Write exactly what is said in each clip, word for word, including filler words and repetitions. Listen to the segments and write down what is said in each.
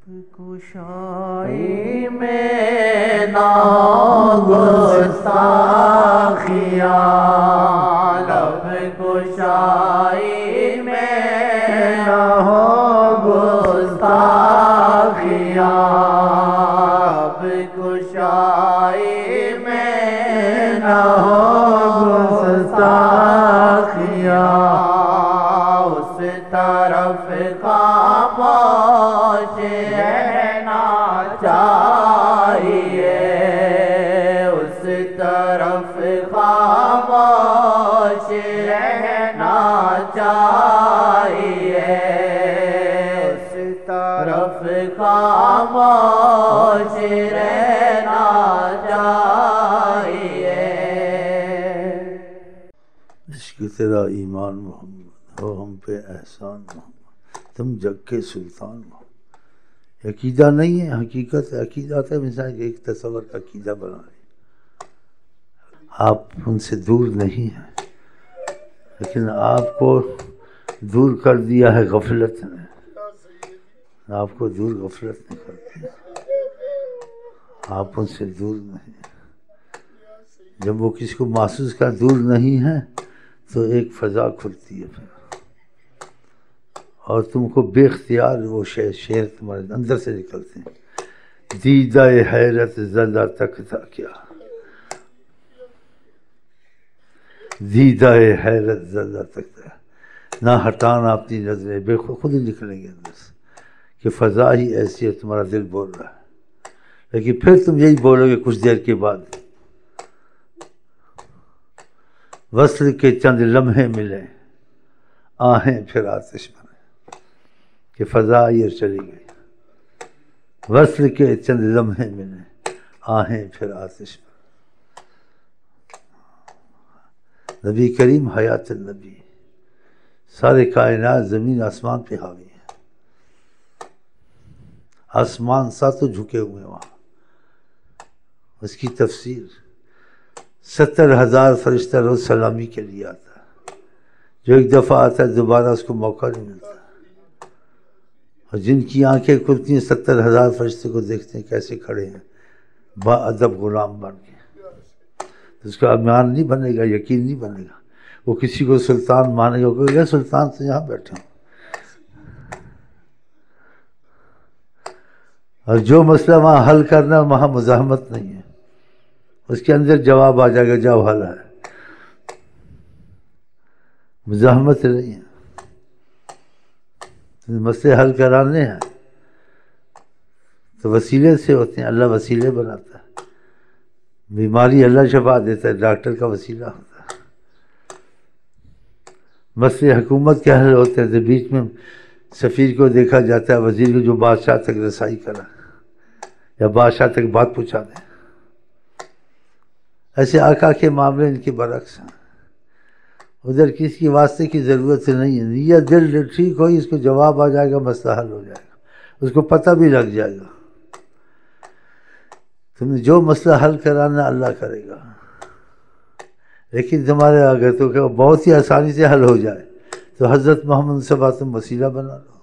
کشائی میں نہ گستاخیاں، لب کشائی میں نہ گستاخیاں، لب کشائی میں نہ گستاخیاں، اس طرف خاموش رہنا چاہیے، اس طرف خاموش رہنا چاہیے، اس طرف خاموش رہنا چاہیے۔ عشق تیرا ایمان محمد، ہو ہم پہ احسان محمد، تم جگ کے سلطان ہو۔ عقیدہ نہیں ہے، حقیقت ہے۔ عقیدہ ہے مثال ایک تصور کا عقیدہ بنا رہے، آپ ان سے دور نہیں ہیں، لیکن آپ کو دور کر دیا ہے غفلت نے، آپ کو دور غفلت نے کر دیا، آپ ان سے دور نہیں۔ جب وہ کسی کو محسوس کر دور نہیں ہے تو ایک فضا کھلتی ہے پھر، اور تم کو بے اختیار وہ شعر شعر تمہارے اندر سے نکلتے ہیں۔ دیدہ حیرت زدہ تکتا کیا، دیدہ حیرت زدہ تکتا، نہ ہٹانا اپنی نظریں، بے خود خود ہی نکلیں گے اندر سے کہ فضا ہی ایسی ہے، تمہارا دل بول رہا ہے، لیکن پھر تم یہی بولو گے کچھ دیر کے بعد، وصل کے چند لمحے ملے آہیں پھر آتش بنے، کہ فضا آئی اور چلی گئی، وصل کے چند لمحے ملے آہیں پھر آتش بنے۔ نبی کریم حیات النبی، سارے کائنات زمین آسمان پہ حاوی ہے، آسمان ساتوں جھکے ہوئے ہیں وہاں، اس کی تفسیر ستر ہزار فرشتہ روز سلامی کے لیے آتا ہے، جو ایک دفعہ آتا ہے دوبارہ اس کو موقع نہیں ملتا، اور جن کی آنکھیں کھلتی ہیں ستر ہزار فرشتے کو دیکھتے ہیں کیسے کھڑے ہیں با ادب غلام بن کے، تو اس کا ایمان نہیں بنے گا، یقین نہیں بنے گا، وہ کسی کو سلطان مانے گا، کہ سلطان تو یہاں بیٹھے ہیں، اور جو مسئلہ وہاں حل کرنا وہاں مزاحمت نہیں ہے، اس کے اندر جواب آ جائے گا، جاؤ حل ہے، مزاحمت نہیں ہے۔ مسئلے حل کرانے ہیں تو وسیلے سے ہوتے ہیں، اللہ وسیلے بناتا ہے، بیماری اللہ شفا دیتا ہے، ڈاکٹر کا وسیلہ ہوتا ہے۔ مسئلے حکومت کے حل ہوتے ہیں تو بیچ میں سفیر کو دیکھا جاتا ہے، وزیر کو جو بادشاہ تک رسائی کرا یا بادشاہ تک بات پہنچا دے، ایسے آقا کے معاملے ان کے برعکس ہیں، ادھر کسی کی واسطے کی ضرورت نہیں ہے، نیت دل ٹھیک ہوئی اس کو جواب آ جائے گا، مسئلہ حل ہو جائے گا، اس کو پتہ بھی لگ جائے گا، تم نے جو مسئلہ حل کرانا اللہ کرے گا، لیکن تمہارے اگر تو کہ بہت ہی آسانی سے حل ہو جائے تو حضرت محمد صلی اللہ علیہ وسلم وسیلہ بنا لو،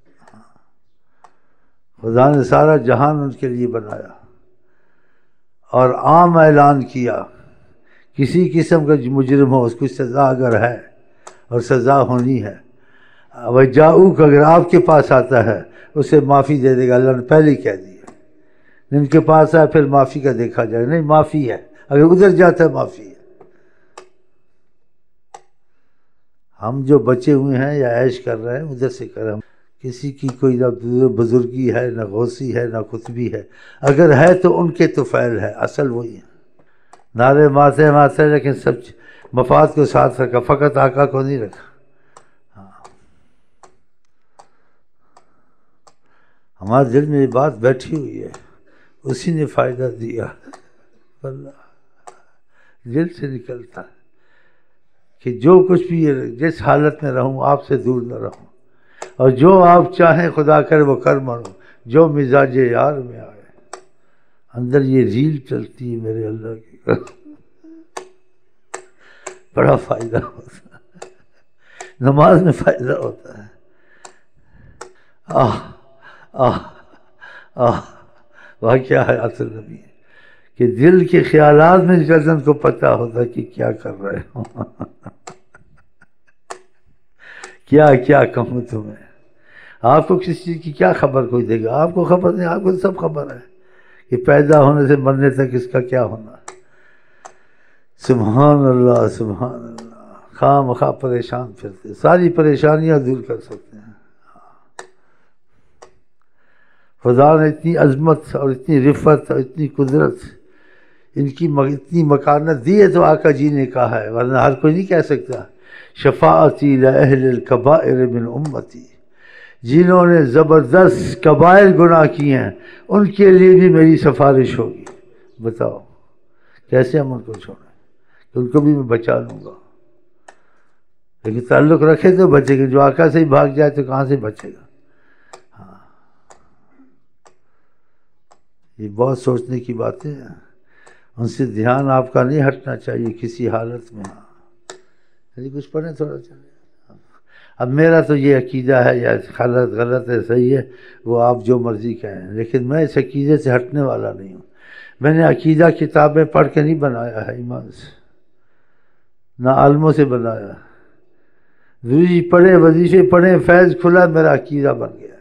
خدا نے سارا جہان ان کے لیے بنایا اور عام اعلان کیا، کسی قسم کا مجرم ہو اس کو سزا اگر ہے اور سزا ہونی ہے، وجاؤک اگر آپ کے پاس آتا ہے اسے معافی دے دے گا، اللہ نے پہلے ہی کہہ دیا، ان کے پاس آئے پھر معافی کا دیکھا جائے، نہیں معافی ہے، اگر ادھر جاتا ہے معافی ہے۔ ہم جو بچے ہوئے ہیں یا عیش کر رہے ہیں ادھر سے کر رہے ہیں، کسی کی کوئی نہ بزرگی ہے نہ غوثی ہے نہ قطبی ہے، اگر ہے تو ان کے تو فعل ہے، اصل وہی ہے، نعرے مارتے مارتے لیکن سب مفاد کو ساتھ رکھا، فقط آقا کو نہیں رکھا۔ ہاں، ہمارے دل میں یہ بات بیٹھی ہوئی ہے، اسی نے فائدہ دیا، اللہ دل سے نکلتا ہے کہ جو کچھ بھی جس حالت میں رہوں آپ سے دور نہ رہوں، اور جو آپ چاہیں خدا کرے وہ کر مروں، جو مزاج یار میں آئے، اندر یہ ریل چلتی ہے میرے اللہ کی، بڑا فائدہ ہوتا ہے، نماز میں فائدہ ہوتا ہے، آہ آہ واقعہ ہے اصل نبی ہے کہ دل کے خیالات میں گردن کو پتہ ہوتا کہ کیا کر رہے ہو کیا کیا کہوں تمہیں. آپ کو کسی چیز کی کیا خبر کوئی دے گا؟ آپ کو خبر نہیں، آپ کو سب خبر ہے کہ پیدا ہونے سے مرنے تک اس کا کیا ہونا. سبحان اللہ سبحان اللہ. خواہ مخواہ پریشان پھرتے، ساری پریشانیاں دور کر سکتے ہیں. خدا نے اتنی عظمت اور اتنی رفت اور اتنی قدرت، ان کی اتنی مکانت دی ہے تو آقا جی نے کہا ہے، ورنہ ہر کوئی نہیں کہہ سکتا. شفاعتی لأہل الکبائر من امتی، جنہوں نے زبردست کبائر گناہ کیے ہیں ان کے لیے بھی میری سفارش ہوگی. بتاؤ کیسے ہم ان کو چھوڑیں کہ ان کو بھی میں بچا لوں گا. لیکن تعلق رکھے تو بچے گا، جو آقا سے ہی بھاگ جائے تو کہاں سے بچے گا. ہاں یہ بہت سوچنے کی باتیں ہیں، ان سے دھیان آپ کا نہیں ہٹنا چاہیے کسی حالت میں. ہاں کچھ پڑھیں تھوڑا چلے. اب میرا تو یہ عقیدہ ہے، یا غلط غلط ہے صحیح ہے وہ آپ جو مرضی کہیں، لیکن میں اس عقیدے سے ہٹنے والا نہیں ہوں. میں نے عقیدہ کتابیں پڑھ کے نہیں بنایا ہے ایمان سے، نہ عالموں سے بنایا. روزی پڑھے، وظیفے پڑھے، فیض کھلا، میرا عقیدہ بن گیا.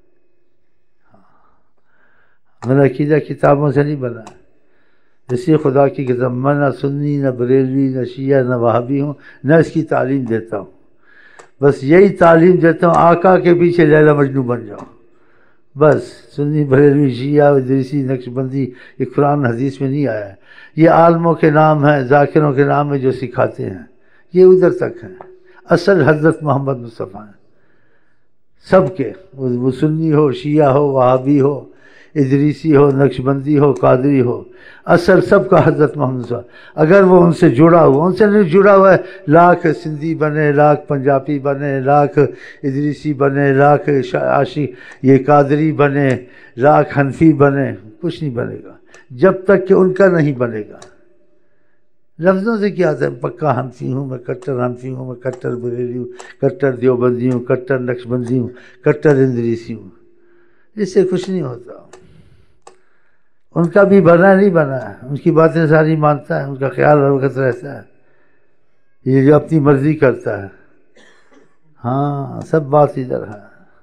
میرا عقیدہ کتابوں سے نہیں بنا. اسی خدا کی قسم میں نہ سنی، نہ بریلوی، نہ شیعہ، نہ وہابی ہوں، نہ اس کی تعلیم دیتا ہوں. بس یہی تعلیم دیتا ہوں آقا کے پیچھے لیلا مجنوں بن جاؤ. بس سنی بریلوی شیعہ ادریسی نقشبندی یہ قرآن حدیث میں نہیں آیا ہے. یہ عالموں کے نام ہیں، ذاکروں کے نام ہیں جو سکھاتے ہیں، یہ ادھر تک ہیں. اصل حضرت محمد مصطفیٰ ہیں سب کے، وہ سنی ہو، شیعہ ہو، وہابی ہو، ادریسی ہو، نقشبندی ہو، قادری ہو، اصل سب کا حضرت محمد صلی اللہ علیہ وسلم. اگر وہ ان سے جڑا ہوا، ان سے نہیں جڑا ہوا ہے، لاکھ سندھی بنے، لاکھ پنجابی بنے، لاکھ ادریسی بنے، لاکھ عاشق یہ قادری بنے، لاکھ حنفی بنے، کچھ نہیں بنے گا جب تک کہ ان کا نہیں بنے گا. لفظوں سے کیا آتا ہے، پکا حنفی ہوں میں، کٹر حنفی ہوں میں، کٹر بریلی ہوں، کٹر دیوبندی ہوں، کٹر نقشبندی ہوں، کٹر ادریسی ہوں. اس سے کچھ نہیں ہوتا. ان کا بھی بنا نہیں بنا ہے، ان کی باتیں ساری مانتا ہے، ان کا خیال ہر وقت رہتا ہے، یہ جو اپنی مرضی کرتا ہے. ہاں سب بات ادھر ہے.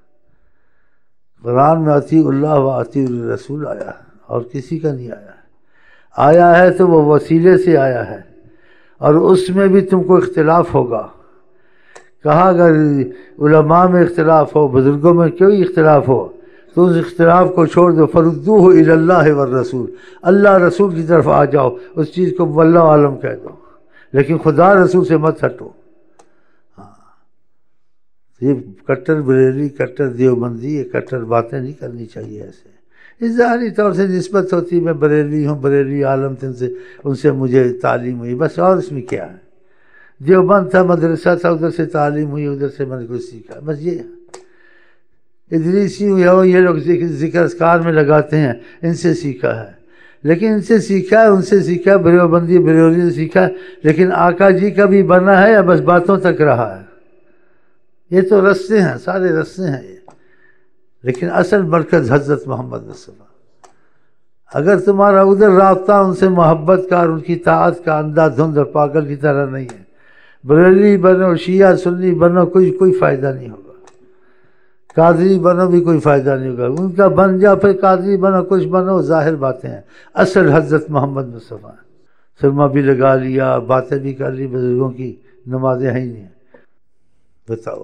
قرآن میں اطیع اللہ و اطیع الرسول آیا ہے اور کسی کا نہیں آیا ہے. آیا ہے تو وہ وسیلے سے آیا ہے، اور اس میں بھی تم کو اختلاف ہوگا. کہا اگر علماء میں اختلاف ہو، بزرگوں میں کوئی اختلاف ہو تو اس اختلاف کو چھوڑ دو. فردوہ الی اللہ والرسول، اللہ رسول کی طرف آ جاؤ، اس چیز کو واللہ عالم کہہ دو، لیکن خدا رسول سے مت ہٹو. ہاں یہ کٹر بریلی، کٹر دیوبندی، یہ کٹر باتیں نہیں کرنی چاہیے. ایسے اس ظاہری طور سے نسبت ہوتی، میں بریلی ہوں، بریلی عالم تھے، ان سے ان سے مجھے تعلیم ہوئی بس، اور اس میں کیا ہے. دیوبند تھا، مدرسہ تھا، ادھر سے تعلیم ہوئی، ادھر سے میں نے کچھ سیکھا، بس یہ. ادریسی ہو، یہ لوگ ذکر اذکار میں لگاتے ہیں، ان سے سیکھا ہے. لیکن ان سے سیکھا ہے، ان سے سیکھا ہے، بریوبندی بریوری سے سیکھا ہے، لیکن آقا جی کا بھی بنا ہے یا بس باتوں تک رہا ہے. یہ تو رستے ہیں، سارے رستے ہیں یہ، لیکن اصل مرکز حضرت محمد مصطفیٰ. اگر تمہارا ادھر رابطہ ان سے محبت کا اور ان کی طاعت کا اندھا دھند اور پاگل کی طرح نہیں ہے، بریلی بنو، شیعہ سنی بنو، کوئی کوئی فائدہ نہیں ہوگا. قادری بنو بھی کوئی فائدہ نہیں ہوگا. ان کا بن جا، پھر قادری بنو، کچھ بنو، ظاہر باتیں ہیں. اصل حضرت محمد مصطفیٰ. سرما بھی لگا لیا، باتیں بھی کر لی، بزرگوں کی نمازیں ہیں ہی نہیں. بتاؤ.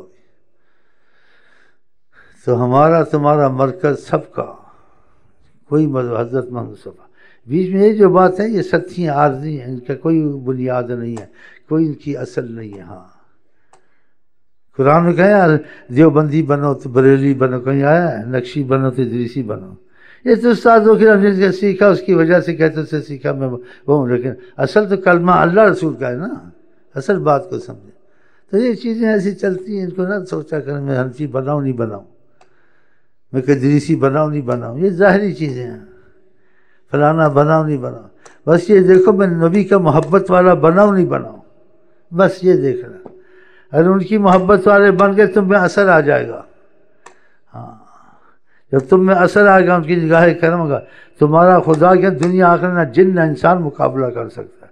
تو ہمارا تمہارا مرکز سب کا کوئی مذہب حضرت محمد مصطفیٰ. بیچ میں یہ جو بات ہے یہ سچی عارضی ہیں، ان کا کوئی بنیاد نہیں ہے، کوئی ان کی اصل نہیں ہے. ہاں قرآن میں کہیں دیوبندی بنو تو بریلی بنو، کہیں آیا ہے نقشی بنو تو ادریسی بنو. یہ تو استادوں کے نے جس سیکھا اس کی وجہ سے کہتے سے سیکھا میں وہ ہوں، لیکن اصل تو کلمہ اللہ رسول کا ہے نا. اصل بات کو سمجھے. تو یہ چیزیں ایسی چلتی ہیں، ان کو نہ سوچا کریں میں حنفی بناؤں نہیں بناؤں، میں ادریسی بناؤں نہیں بناؤں، یہ ظاہری چیزیں ہیں. فلانا بناؤں نہیں بناؤں، بس یہ دیکھو میں نبی کا محبت والا بناؤں نہیں بناؤں، بس یہ دیکھنا. اگر ان کی محبت والے بن گئے تو میں اثر آ جائے گا. ہاں جب تم میں اثر آئے گا ان کی نگاہ کرم گا، تمہارا خدا کے دنیا آخر نہ جن نہ انسان مقابلہ کر سکتا ہے۔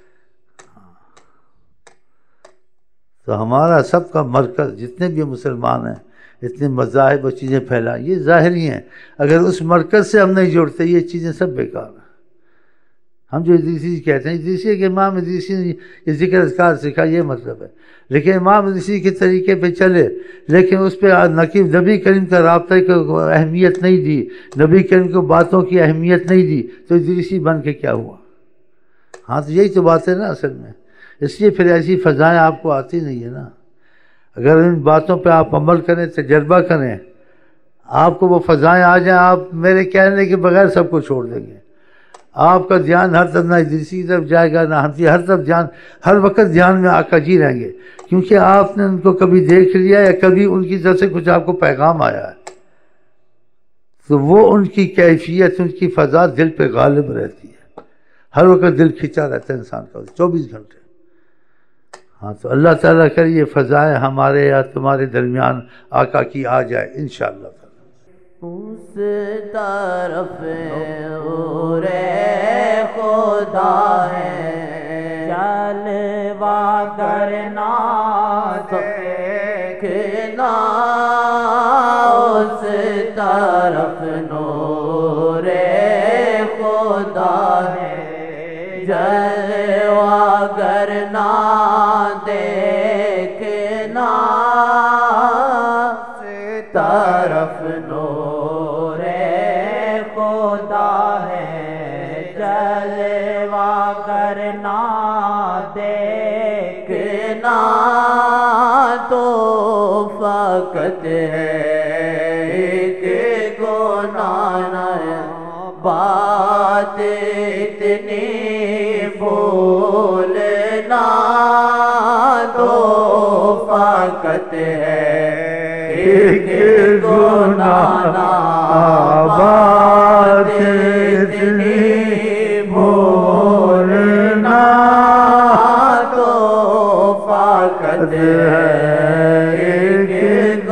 تو ہمارا سب کا مرکز، جتنے بھی مسلمان ہیں، اتنے مذاہب اور چیزیں پھیلائیں، یہ ظاہری ہیں۔ اگر اس مرکز سے ہم نہیں جڑتے یہ چیزیں سب بیکار ہیں۔ ہم جو ادریسی کہتے ہیں، ادریسی کہ امام ادریسی نے یہ ذکر اذکار سکھا، یہ مطلب ہے، لیکن امام ادریسی کے طریقے پہ چلے، لیکن اس پہ نقیب نبی کریم کا رابطہ کو اہمیت نہیں دی، نبی کریم کو باتوں کی اہمیت نہیں دی، تو ادریسی بن کے کیا ہوا؟ ہاں تو یہی تو بات ہے نا اصل میں۔ اس لیے پھر ایسی فضائیں آپ کو آتی نہیں ہے نا۔ اگر ان باتوں پہ آپ عمل کریں، تجربہ کریں، آپ کو وہ فضائیں آ جائیں، آپ میرے کہنے کے بغیر سب کو چھوڑ دیں گے۔ آپ کا دھیان ہر طرف نہ ادریسی کی طرف جائے گا نہ ہنسی، ہر طرف دھیان، ہر وقت دھیان میں آقا جی رہیں گے، کیونکہ آپ نے ان کو کبھی دیکھ لیا یا کبھی ان کی طرف سے کچھ آپ کو پیغام آیا ہے، تو وہ ان کی کیفیت، ان کی فضا دل پہ غالب رہتی ہے، ہر وقت دل کھینچا رہتا ہے انسان کا چوبیس گھنٹے۔ ہاں تو اللہ تعالیٰ کرے یہ فضائیں ہمارے یا تمہارے درمیان آقا کی آ جائے انشاءاللہ۔ اس طرف نور خدا ہے، جلوہ کرنا دیکھنا، اس طرف نور خدا ہے، جلوہ کرنا دیکھنا، اس طرف نور خدا ہے، جلوہ کرنا دیکھنا، تو فقط ہے ایک گناہ بات اتنی بھولنا، تو فقط ہے ایک گناہ بات اتنی بھولنا، تو فقط ہے ایک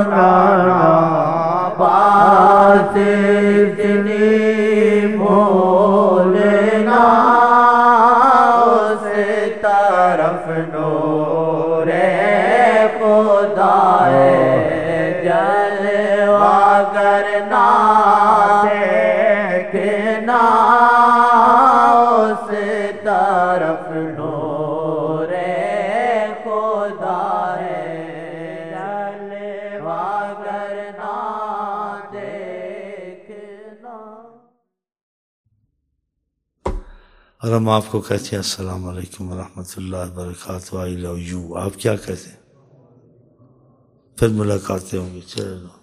گناہ بات اتنی بھولنا، اس طرف نور خدا ہے، جلوہ کرنا دیکھنا، اس طرف نور خدا ہے، جلوہ کرنا دیکھنا۔ اور ہم آپ کو کہتے ہیں السلام علیکم ورحمۃ اللہ وبرکاتہ، آئی لو یو، آپ کیا کہتے ہیں؟ پھر ملاقاتیں ہوں گی، چلو۔